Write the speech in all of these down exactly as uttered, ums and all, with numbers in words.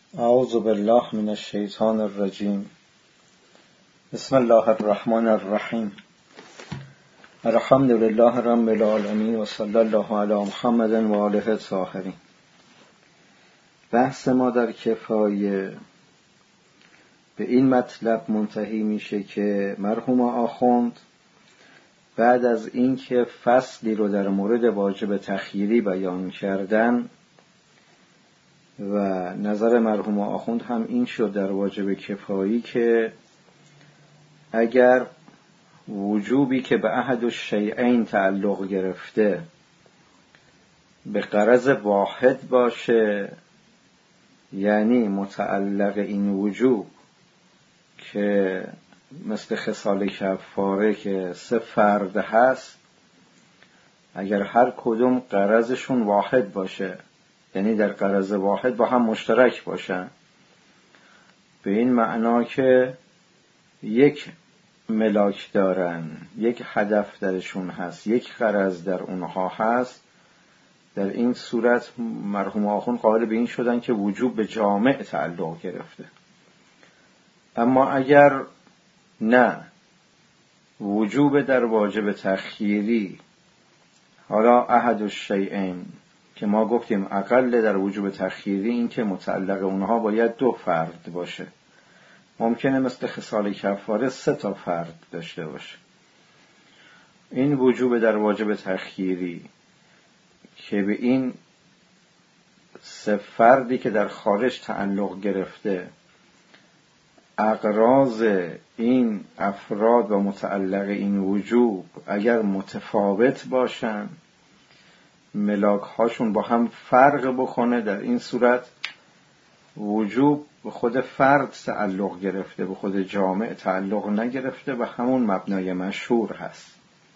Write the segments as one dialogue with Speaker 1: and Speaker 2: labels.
Speaker 1: اعوذ بالله من الشیطان الرجیم. بسم الله الرحمن الرحیم. الحمد لله رب العالمین و صلی الله علی محمد و آله الطاهرین. بحث ما در کفایه به این مطلب منتهی میشه که مرحوم آخوند بعد از اینکه فصلی رو در مورد واجب تخییری بیان کردن و نظر مرحوم آخوند هم این شد در واجب کفایی که اگر وجوبی که به احد الشیئین تعلق گرفته به غرض واحد باشه، یعنی متعلق این وجوب که مثل خصال کفاره که سه فرد هست، اگر هر کدوم غرضشون واحد باشه، یعنی در غرض واحد با هم مشترک باشن، به این معنا که یک ملاک دارن، یک هدف درشون هست، یک غرض در اونها هست، در این صورت مرحوم آخوند قائل به این شدن که وجوب به جامع تعلق گرفته. اما اگر نه، وجوب در واجب تخییری، حالا احد الشیئین که ما گفتیم اقل در وجوب تخییری این که متعلق اونها باید دو فرد باشه، ممکنه مثل خصال کفاره سه تا فرد داشته باشه. این وجوب در واجب تخییری که به این سه فردی که در خارج تعلق گرفته اغراض این افراد و متعلق این وجوب اگر متفاوت باشن، ملاک هاشون با هم فرق بکنه، در این صورت وجوب به خود فرد تعلق گرفته، به خود جامع تعلق نگرفته و همون مبنای مشهور هست.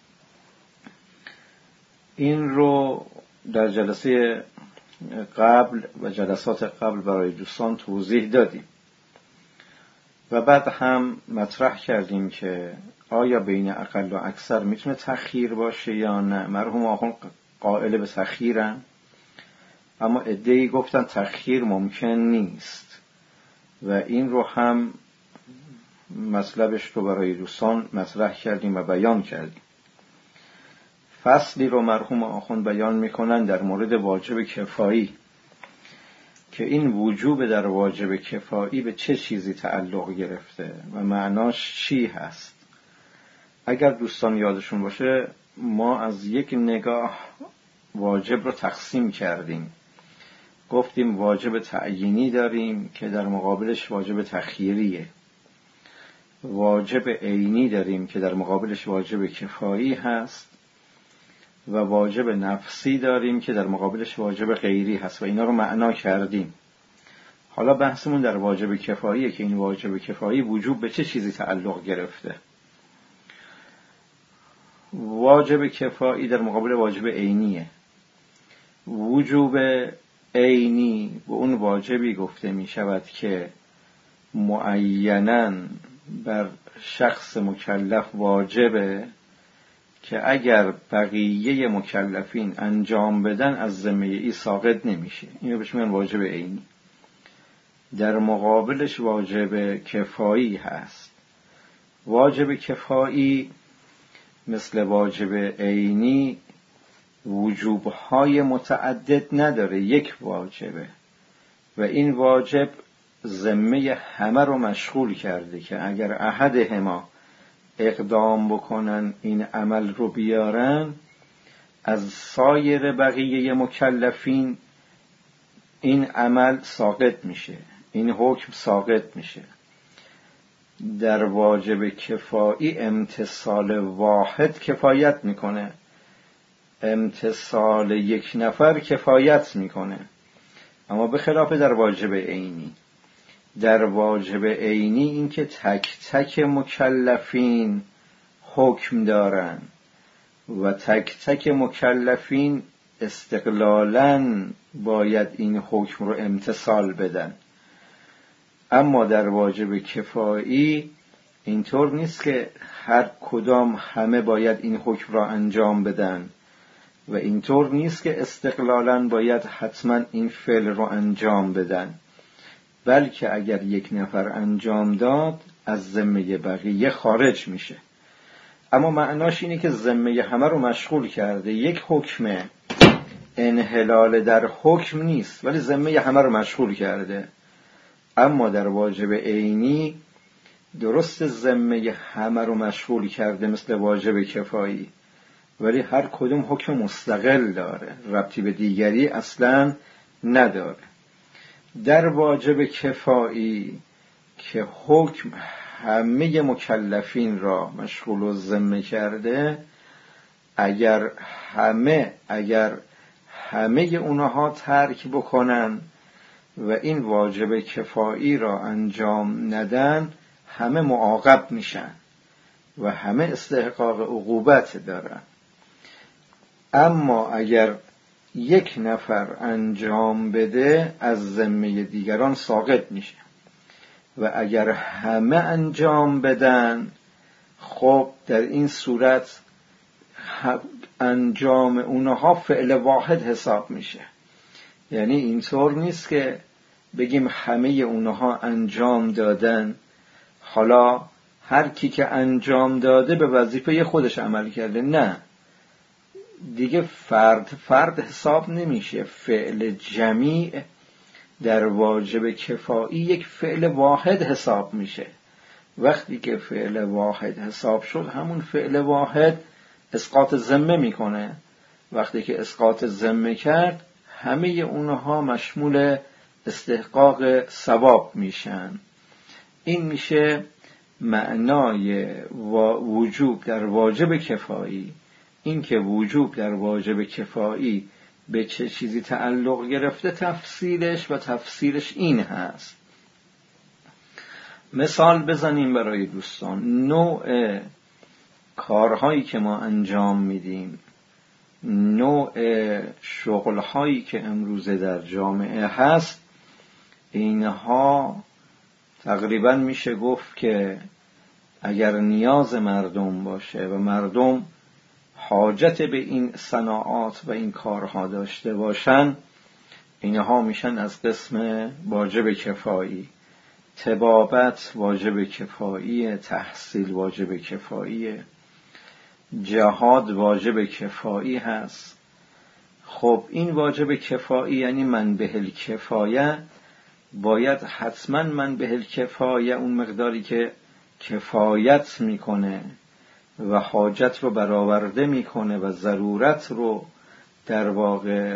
Speaker 1: این رو در جلسه قبل و جلسات قبل برای دوستان توضیح دادیم و بعد هم مطرح کردیم که آیا بین اقل و اکثر میتونه تخییر باشه یا نه. مرحوم آخوند قائل به تخییرن، اما عده‌ای گفتن تخییر ممکن نیست و این رو هم مطلبش رو برای دوستان مطرح کردیم و بیان کردیم. فصلی رو مرحوم آخوند بیان میکنن در مورد واجب کفایی که این وجوب در واجب کفایی به چه چیزی تعلق گرفته و معناش چی هست. اگر دوستان یادشون باشه ما از یک نگاه واجب رو تقسیم کردیم، گفتیم واجب تعیینی داریم که در مقابلش واجب تخییریه، واجب عینی داریم که در مقابلش واجب کفایی هست و واجب نفسی داریم که در مقابلش واجب غیری هست و اینا رو معنا کردیم. حالا بحثمون در واجب کفاییه که این واجب کفایی وجوب به چه چیزی تعلق گرفته. واجب کفایی در مقابل واجب عینیه. وجوب عینی به اون واجبی گفته می شود که معیناً بر شخص مکلف واجبه که اگر بقیه مکلفین انجام بدن از ذمه ای ساقط نمیشه. اینو بهش میگن واجب عینی. در مقابلش واجب کفایی هست. واجب کفایی مثل واجب عینی وجوبهای متعدد نداره، یک واجبه و این واجب ذمه همه رو مشغول کرده که اگر احدهما اقدام بکنن این عمل رو بیارن، از سایر بقیه مکلفین این عمل ساقط میشه، این حکم ساقط میشه. در واجب کفایی امتصال واحد کفایت میکنه، امتصال یک نفر کفایت میکنه. اما به خلاف در واجب عینی، در واجب عینی این که تک تک مکلفین حکم دارن و تک تک مکلفین استقلالاً باید این حکم رو امتثال بدن. اما در واجب کفایی اینطور نیست که هر کدام همه باید این حکم را انجام بدن و اینطور نیست که استقلالاً باید حتما این فعل رو انجام بدن. بلکه اگر یک نفر انجام داد از ذمه بقیه خارج میشه. اما معناش اینه که ذمه همه رو مشغول کرده. یک حکم انحلال در حکم نیست ولی ذمه همه رو مشغول کرده. اما در واجب عینی درست ذمه همه رو مشغول کرده مثل واجب کفایی، ولی هر کدوم حکم مستقل داره، ربطی به دیگری اصلا نداره. در واجب کفایی که حکم همه مکلفین را مشغول و ذمه کرده، اگر همه اگر همه اونها ترک بکنن و این واجب کفایی را انجام ندن، همه معاقب میشن و همه استحقاق عقوبت دارن. اما اگر یک نفر انجام بده از ذمه دیگران ساقط میشه و اگر همه انجام بدن، خب در این صورت انجام اونها فعل واحد حساب میشه. یعنی اینطور نیست که بگیم همه اونها انجام دادن، حالا هر کی که انجام داده به وظیفه خودش عمل کرده. نه، دیگه فرد فرد حساب نمیشه. فعل جمیع در واجب کفایی یک فعل واحد حساب میشه. وقتی که فعل واحد حساب شد، همون فعل واحد اسقاط ذمه میکنه. وقتی که اسقاط ذمه کرد، همه اونها مشمول استحقاق ثواب میشن. این میشه معنای وجوب در واجب کفایی. این که وجوب در واجب کفایی به چه چیزی تعلق گرفته، تفصیلش و تفصیلش این هست. مثال بزنیم برای دوستان. نوع کارهایی که ما انجام میدیم، نوع شغلهایی که امروزه در جامعه هست، اینها تقریبا میشه گفت که اگر نیاز مردم باشه و مردم حاجت به این صناعات و این کارها داشته باشن، اینها میشن از قسم واجب کفایی. طبابت واجب کفایی، تحصیل واجب کفایی، جهاد واجب کفایی هست. خب این واجب کفایی یعنی من به الکفایه، باید حتما من به الکفایه اون مقداری که کفایت میکنه و حاجت رو برآورده میکنه و ضرورت رو در واقع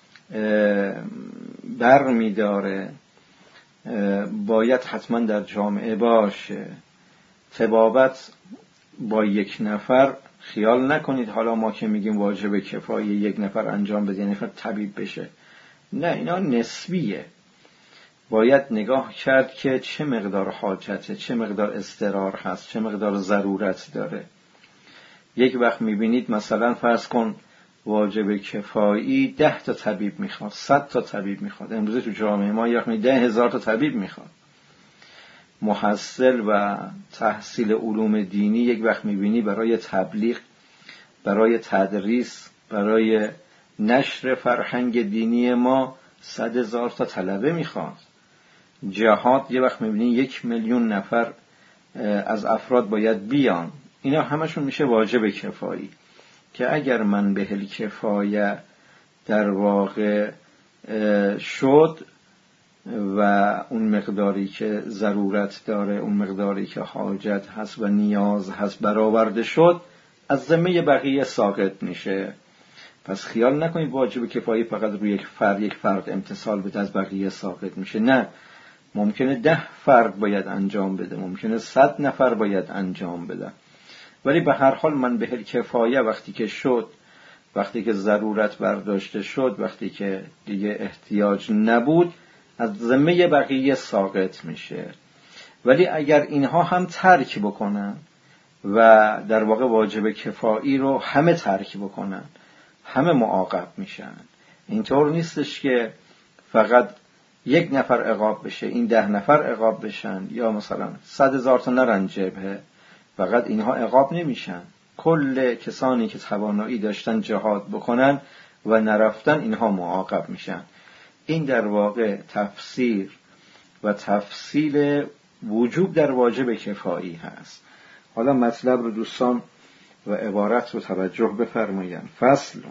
Speaker 1: بر میداره، باید حتما در جامعه باشه. طبابت با یک نفر، خیال نکنید حالا ما که میگیم واجب کفایه یک نفر انجام بده یعنی نفر طبیب بشه. نه، اینا نسبیه. باید نگاه کرد که چه مقدار حاجته، چه مقدار اضطرار هست، چه مقدار ضرورت داره. یک وقت میبینید مثلا فرض کن واجب کفایی ده تا طبیب میخواد، صد تا طبیب میخواد. امروزه تو جامعه ما یعنی ده هزار تا طبیب میخواد. محصل و تحصیل علوم دینی یک وقت میبینی برای تبلیغ، برای تدریس، برای نشر فرهنگ دینی ما صد هزار تا طلبه میخواد. جهاد یه وقت میبینی یک میلیون نفر از افراد باید بیان. اینا همشون میشه واجب کفایی، که اگر من به الکفایه در واقع شد و اون مقداری که ضرورت داره، اون مقداری که حاجت هست و نیاز هست برآورده شد، از ذمه بقیه ساقط میشه. پس خیال نکنید واجب کفایی فقط روی یک فرد یک فرد امتثال بده از بقیه ساقط میشه. نه، ممکنه ده فرد باید انجام بده، ممکنه صد نفر باید انجام بده، ولی به هر حال من به الکفایه وقتی که شد، وقتی که ضرورت برداشته شد، وقتی که دیگه احتیاج نبود، از ذمه بقیه ساقط میشه. ولی اگر اینها هم ترک بکنن و در واقع واجب کفایی رو همه ترک بکنن، همه معاقب میشن. اینطور نیستش که فقط یک نفر عقاب بشه، این ده نفر عقاب بشن، یا مثلا صد هزار تا نرن جبهه. فقط اینها عقاب نمیشن، کل کسانی که توانایی داشتن جهاد بکنن و نرفتن، اینها معاقب میشن. این در واقع تفسیر و تفصیل وجوب در واجب کفایی هست. حالا مطلب رو دوستان و عبارت رو توجه بفرمایید. فصل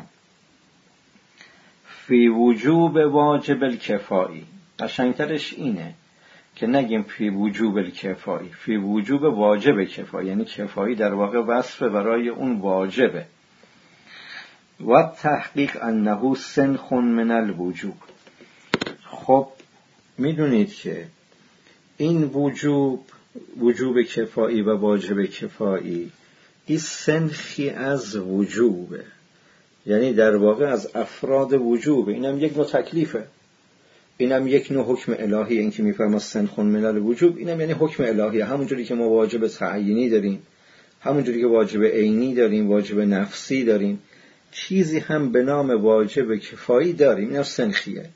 Speaker 1: فی وجوب واجب الکفایی. قشنگترش اینه که نگیم فی وجوب الکفایی، فی وجوب واجب کفایی، یعنی کفایی در واقع وصف برای اون واجبه. و تحقیق انه سنخ من الوجوب. خب میدونید که این وجوب، وجوب کفایی و واجب کفایی، این سنخی از وجوبه، یعنی در واقع از افراد وجوبه. اینم یک نوع تکلیفه، اینم یک نوع حکم الهی. این که میفرما سنخ من الوجوب، اینم یعنی حکم الهی. همونجوری که ما واجب تعیینی داریم، همونجوری که واجب عینی داریم، واجب نفسی داریم، چیزی هم به نام واجب کفایی داریم. اینم سنخیه.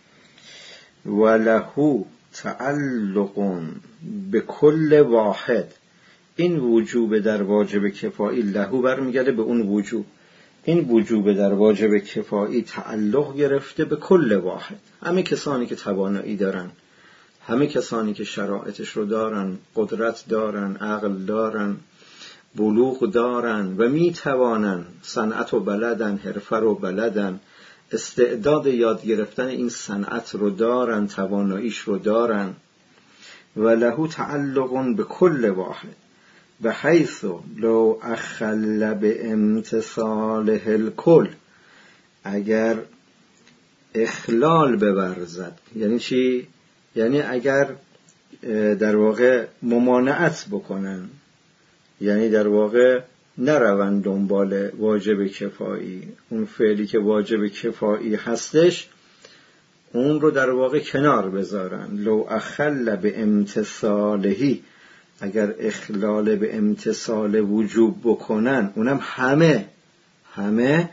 Speaker 1: ولهو تعلق به کل واحد. این وجوب در واجب کفایی لهو برمیگرده به اون وجوب. این وجوب در واجب کفایی تعلق گرفته به کل واحد. همه کسانی که توانایی دارن، همه کسانی که شرایطش رو دارن، قدرت دارن، عقل دارن، بلوغ دارن و میتوانن، صنعت و بلدن، حرفه رو بلدن، استعداد یاد گرفتن این صنعت رو دارن، تواناییش رو دارن. و له تعلق به کل واحد به حیث لو اخل به امتثاله الکل. اگر اخلال بورزد، یعنی چی؟ یعنی اگر در واقع ممانعت بکنن، یعنی در واقع نرون دنبال واجب کفایی، اون فعلی که واجب کفایی هستش اون رو در واقع کنار بذارن. لو اخل به امتثالهی، اگر اخلال به امتثال وجوب بکنن، اونم همه همه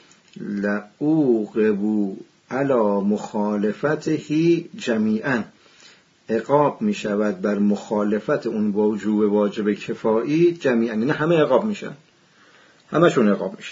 Speaker 1: لعوقبو علی مخالفتهی جمیعا، عقاب می شود بر مخالفت اون وجوب واجب کفایی جمیعا، یعنی همه عقاب میشن، همشون عقاب میشن.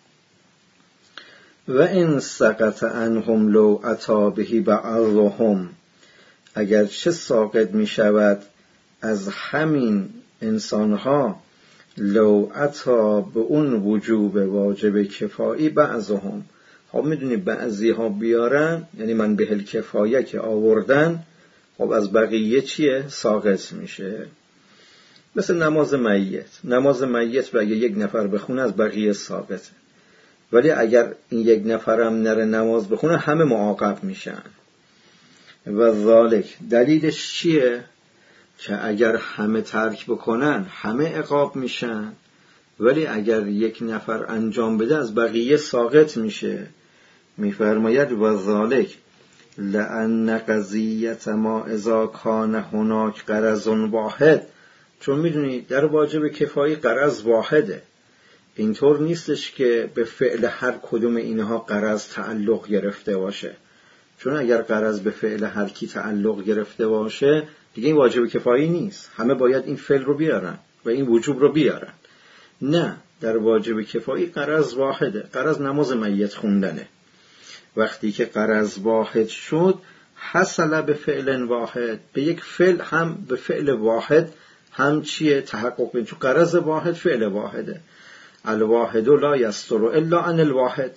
Speaker 1: و ان سقط عنهم لو اتی به بعضهم، اگر چه ساقط می شود از همین انسانها لو اتی به اون وجوب واجب کفایی بعضهم. خب میدونی بعضی ها بیارن، یعنی من به الکفایه که آوردن، خب از بقیه چیه؟ ساقط میشه. مثل نماز میت، نماز میت و اگه یک نفر بخونه از بقیه ساقطه، ولی اگر این یک نفرم نره نماز بخونه همه معاقب میشن. و ذالک، دلیلش چیه؟ که اگر همه ترک بکنن همه عقاب میشن، ولی اگر یک نفر انجام بده از بقیه ساقط میشه. میفرماید و ذالک لأن قضیت ما اذا کان هناک غرض واحد. چون میدونی در واجب کفایی غرض واحده، اینطور نیستش که به فعل هر کدوم اینها غرض تعلق گرفته باشه. چون اگر غرض به فعل هر کی تعلق گرفته باشه دیگه این واجب کفایی نیست، همه باید این فعل رو بیارن و این وجوب رو بیارن. نه، در واجب کفایی غرض واحده، غرض نماز میت خوندنه. وقتی که غرض واحد شد حصل به فعل واحد، به یک فعل هم به فعل واحد هم چیه؟ تحقق بین. چون غرض واحد فعل واحده. الواحد لا یستر الا عن الواحد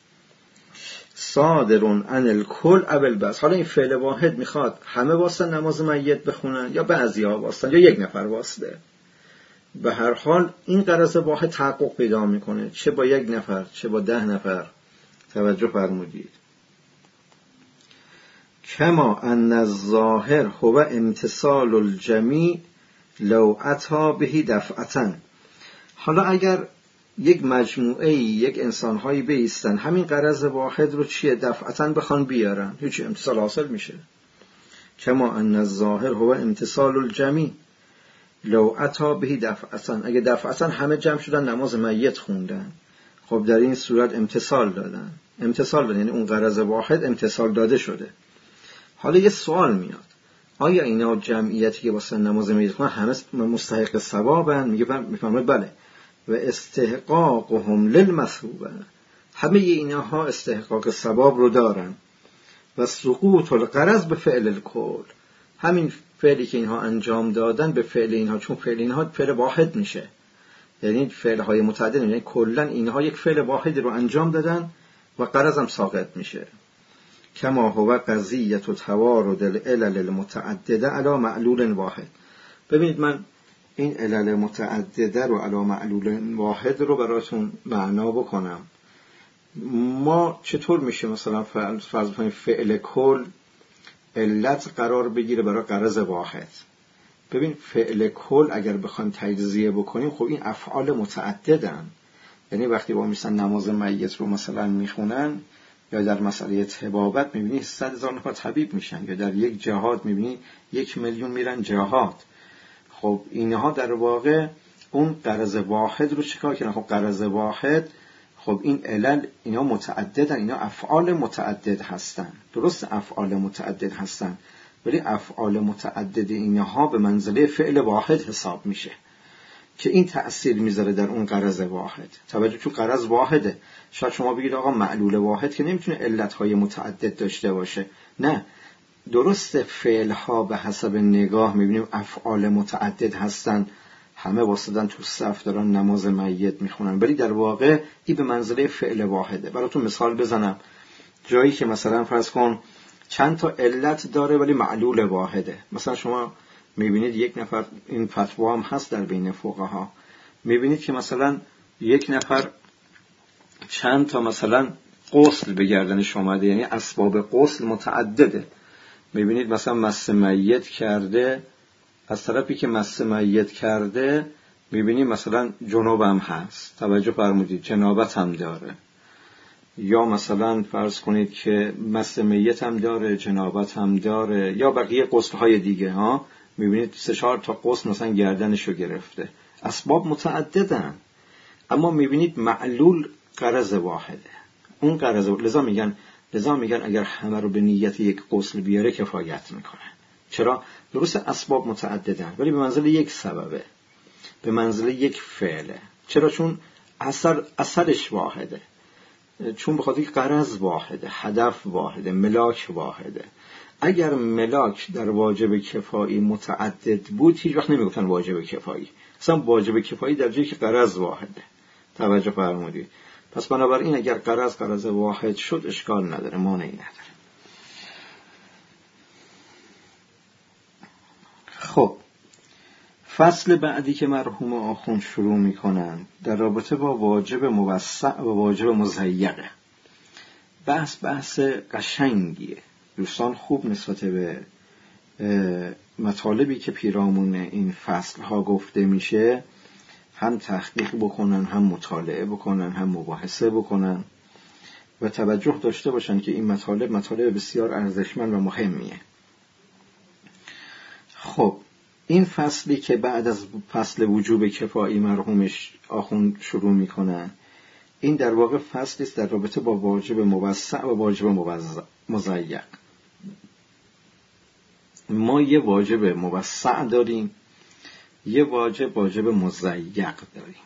Speaker 1: صادر عن الکل اول بس. حالا این فعل واحد میخواد همه واسطن نماز میت بخونن یا بعضی ها واسطن یا یک نفر واسطه، به هر حال این غرض واحد تحقق پیدا میکنه، چه با یک نفر چه با ده نفر. توجه فرمودید. کما ان الظاهر هو امتثال الجمیع لو اتی به دفعتا. حالا اگر یک مجموعه یک انسان‌هایی بیستن همین غرض واحد رو چیه دفعتا بخوان بیارن، هیچ امتثال حاصل میشه. کما ان الظاهر هو امتثال الجمیع لو اتی به دفعتا. اگه دفعتا همه جمع شدن نماز میت خوندن، خب در این صورت امتثال دادن. امتثال دادن یعنی اون غرض واحد امتثال داده شده. حالا یه سوال میاد، آیا اینا جمعیتی که واسه نماز میت خوندن همه مستحق ثوابن؟ میگه میفهمید بله. و استحقاقهم للمثوبه، همه اینها استحقاق ثواب رو دارن. و سقوط الغرض به فعل الکل، همین فعلی که اینها انجام دادن به فعل اینها، چون فعل اینها فعل واحد میشه، یعنی فعل های متعدد، یعنی کلا اینها یک فعل واحد رو انجام دادن و غرض هم ساقط میشه. کما هو قضیه توارد العلل المتعدده علی معلول واحد. ببینید من این علل متعدده رو علی معلول واحد رو براتون معنا بکنم. ما چطور میشه مثلا فرض کنیم فعل کل علت قرار بگیره برای غرض واحد؟ ببین فعل کل اگر بخوایم تجزیه بکنیم خب این افعال متعددن، یعنی وقتی با مثلا نماز میت رو مثلا میخونن یا در مسئله طبابت میبینی صد هزار نفر طبیب میشن، یا در یک جهاد میبینی یک میلیون میرن جهاد. خب اینها در واقع اون غرض واحد رو چیکار کردن؟ خب غرض واحد، خب این علل اینا متعددن، اینا افعال متعدد هستن، درست افعال متعدد هستن، ولی افعال متعدد اینها به منزله فعل واحد حساب میشه که این تأثیر میذاره در اون غرض واحد. توجه، چون غرض واحده. شاید شما بگید آقا معلول واحد که نمیتونه علتهای متعدد داشته باشه. نه، درست فعلها به حسب نگاه میبینیم افعال متعدد هستن، همه واسدن تو صف دارن نماز میت میخونن، ولی در واقع این به منزله فعل واحده. براتون مثال بزنم، جایی که مثلا فرض کن چند تا علت داره ولی معلول واحده. مثلا شما میبینید یک نفر، این فتوا هم هست در بین فقها، میبینید که مثلا یک نفر چند تا مثلا غسل به گردنش اومده، یعنی اسباب غسل متعدده. میبینید مثلا مس میت کرده، از طرفی که مس میت کرده میبینید مثلا جنوب هم هست، توجه فرمودید، جنابت هم داره، یا مثلا فرض کنید که مس میت هم داره، جنابت هم داره، یا بقیه غسل های دیگه ها، میبینید سه چهار تا غسل مثلا گردنشو گرفته. اسباب متعددن، اما میبینید معلول غرض واحده. اون غرض، لذا میگن لذا میگن اگر همه رو به نیت یک غسل بیاره کفایت میکنه. چرا؟ درست اسباب متعددن ولی به منزله یک سببه، به منزله یک فعله. چرا؟ چون اثر اثرش واحده، چون بخاطر که غرض واحده، هدف واحده، ملاک واحده. اگر ملاک در واجب کفایی متعدد بود هیچ وقت نمیگفتن واجب کفایی، اصلا واجب کفایی در جایی که غرض واحده. توجه فرمودید؟ پس بنابراین اگر غرض غرض واحد شد اشکال نداره، مانعی نداره. خب فصل بعدی که مرحوم آخوند شروع میکنن در رابطه با واجب موسع و واجب مضیقه. بحث بحث قشنگیه دوستان، خوب نسبت به مطالبی که پیرامون این فصل ها گفته میشه هم تحقیق بکنن، هم مطالعه بکنن، هم مباحثه بکنن و توجه داشته باشن که این مطالب مطالب بسیار ارزشمند و مهمیه. خب این فصلی که بعد از فصل وجوب کفایی مرحومش آخوند شروع میکنن، این در واقع فصلی است در رابطه با واجب موسع و واجب مضیق. ما یه واجب موسع داریم، یه واجب واجب مضیق داریم.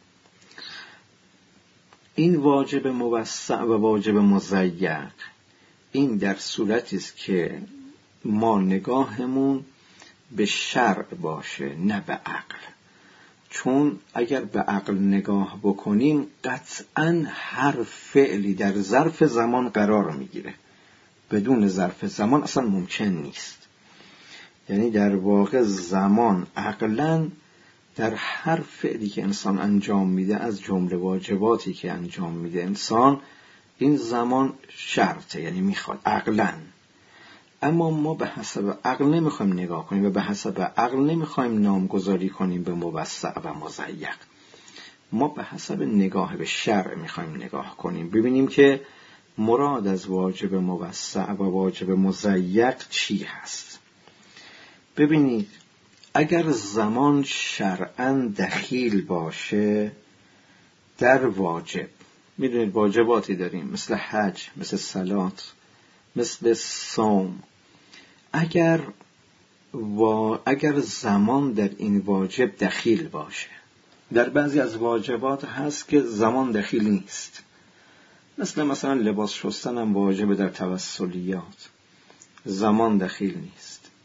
Speaker 1: این واجب موسع و واجب مضیق این در صورتی است که ما نگاهمون به شرع باشه نه به عقل. چون اگر به عقل نگاه بکنیم قطعاً هر فعلی در ظرف زمان قرار میگیره، بدون ظرف زمان اصلا ممکن نیست. یعنی در واقع زمان عقلاً در هر فعلی که انسان انجام میده، از جمله واجباتی که انجام میده انسان، این زمان شرطه، یعنی میخواد عقلاً. اما ما به حسب عقل نمیخوایم نگاه کنیم و به حسب عقل نمیخوایم نامگذاری کنیم به موسع و مضیق. ما به حسب نگاه به شرع میخوایم نگاه کنیم، ببینیم که مراد از واجب موسع و واجب مضیق چی هست. ببینید اگر زمان شرعاً دخیل باشه در واجب، میدونید واجباتی داریم مثل حج، مثل صلات، مثل صوم. اگر و اگر زمان در این واجب دخیل باشه، در بعضی از واجبات هست که زمان دخیل نیست، مثل مثلا لباس شستن هم واجب در توسلیات، زمان دخیل نیست.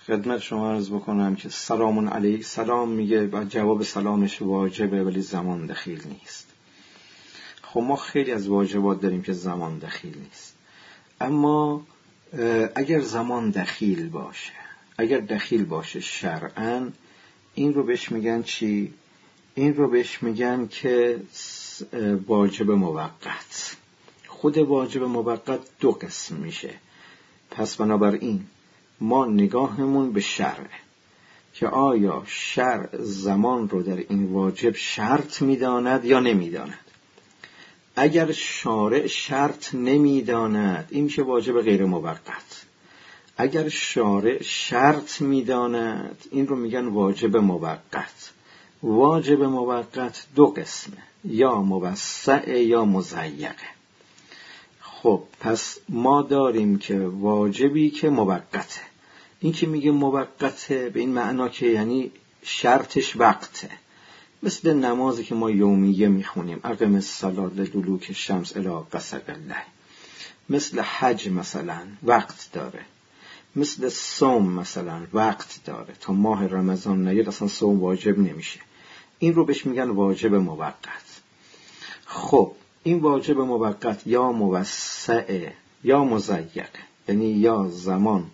Speaker 1: خدمت شما عرض بکنم که سلام علیک، سلام میگه و جواب سلامش واجبه ولی زمان دخیل نیست. خب ما خیلی از واجبات داریم که زمان دخیل نیست، اما اگر زمان دخیل باشه، اگر دخیل باشه شرعاً، این رو بهش میگن چی؟ این رو بهش میگن که واجب موقت. خود واجب موقت دو قسم میشه. پس بنابراین ما نگاهمون به شرع که آیا شرع زمان رو در این واجب شرط میداند یا نمیداند. اگر شارع شرط نمیداند این میشه واجب غیر موقت. اگر شارع شرط میداند این رو میگن واجب موقت. واجب موقت دو قسمه، یا موسع یا مضیقه. خب پس ما داریم که واجبی که موقته. این که میگه موقته به این معنا که یعنی شرطش وقته، مثل نمازی که ما یومیه میخونیم، اقم الصلاة لدلوک الشمس الی غسق الليل. مثل حج مثلا وقت داره، مثل صوم مثلا وقت داره، تا ماه رمضان نیاد اصلا صوم واجب نمیشه. این رو بهش میگن واجب موقت. خب این واجب موقت یا موسع یا مضیق، یعنی یا زمان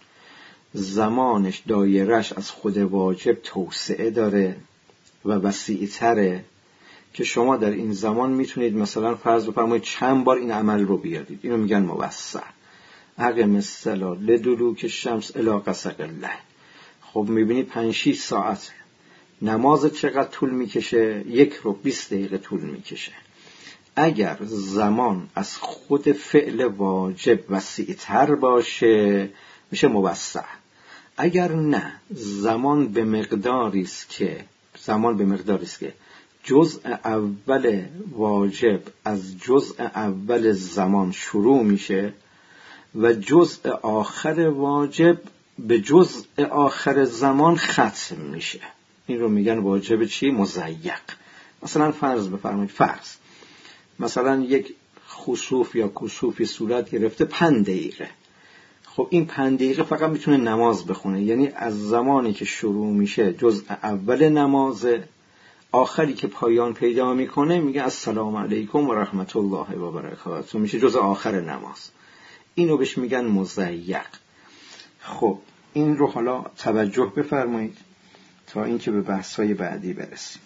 Speaker 1: زمانش دایرش از خود واجب توسعه داره و وسیع‌تره که شما در این زمان میتونید مثلا فرض بفرمایید چند بار این عمل رو بیارید. اینو میگن موسع. اقم الصلاة لدلوک الشمس الی غسق الليل. خب میبینید پنج شش ساعت نماز چقدر طول میکشه؟ یک رو بیست دقیقه طول میکشه. اگر زمان از خود فعل واجب وسیع‌تر باشه میشه موسع. اگر نه، زمان به مقداری است که زمان به مقداری است که جزء اول واجب از جزء اول زمان شروع میشه و جزء آخر واجب به جزء آخر زمان ختم میشه. این رو میگن واجب چی؟ مضیق. مثلا فرض بفرمایید، فرض مثلا یک خسوف یا کسوفی صورت گرفته پنج دقیقه. خب این پنج دقیقه فقط میتونه نماز بخونه، یعنی از زمانی که شروع میشه جزء اول نماز، آخری که پایان پیدا میکنه میگه السلام علیکم و رحمت الله و برکاته، میشه جزء آخر نماز. اینو بهش میگن مضیق. خب این رو حالا توجه بفرمایید تا اینکه به بحث‌های بعدی برسیم.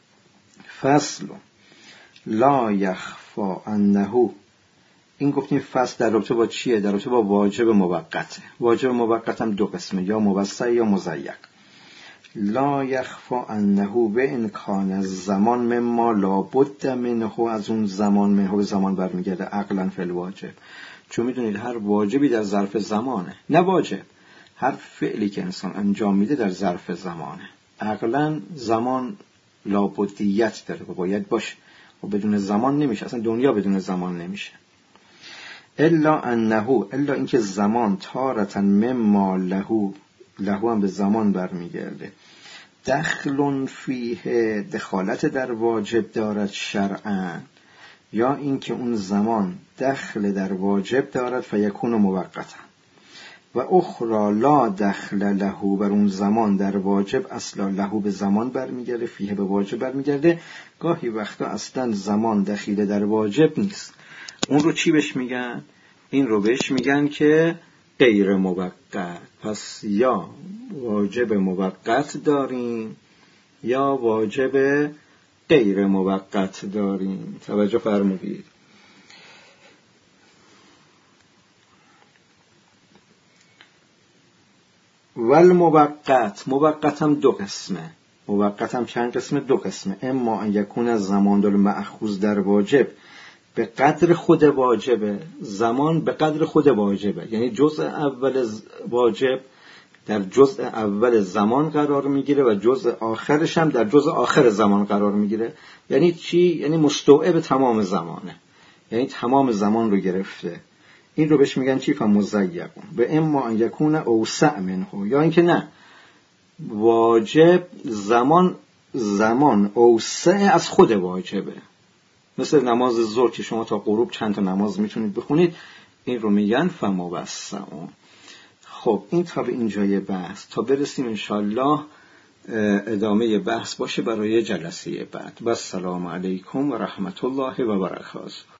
Speaker 1: فصل لا یخفا انه، این گفتیم فصل در رابطه با چیه؟ در رابطه با واجب موقته. واجب موقت هم دو قسمه، یا موسع یا مضیق. لا یخفا انه به امکان الزمان مما لا بد منه، از اون زمان منه زمان برمیگرده عقلا فی الواجب. چون میدونید هر واجبی در ظرف زمانه، نه واجب، هر فعلی که انسان انجام میده در ظرف زمانه. عقلا زمان لابدیت داره و باید باشه، و بدون زمان نمیشه، اصلا دنیا بدون زمان نمیشه. الا انه، الا اینکه زمان تارتا مما له، له هم به زمان برمیگرده، دخل فیه، دخالت در واجب دارد شرعا، یا اینکه اون زمان دخل در واجب دارد فیکون موقتا، و اخرى لا دخل له، بر اون زمان در واجب اصلا له به زمان برمیگرده، فیه به واجب برمیگرده. گاهی وقتا اصلا زمان دخیل در واجب نیست. اون رو چی بهش میگن؟ این رو بهش میگن که غیر موقت. پس یا واجب موقت داریم یا واجب غیر موقت داریم. توجه فرمودید. ول موقت، موقت هم دو قسمه. موقت هم چند قسمه؟ دو قسمه. اما ان یکون از زمان دل مأخوذ در واجب به قدر خود واجبه، زمان به قدر خود واجبه، یعنی جزء اول واجب در جزء اول زمان قرار میگیره و جزء آخرش هم در جزء آخر زمان قرار میگیره. یعنی چی؟ یعنی مستوعب تمام زمانه، یعنی تمام زمان رو گرفته. این رو بهش میگن چی؟ فمضیقون. و اما ان یکون اوسع منه، یا اینکه نه، واجب زمان زمان اوسع از خود واجبه، مثل نماز ظهر که شما تا غروب چند تا نماز میتونید بخونید. این رو میگن فموسعون. خب این تا به اینجای بحث، تا برسیم انشالله ادامه بحث باشه برای جلسه بعد. و السلام علیکم و رحمت الله و برکاته.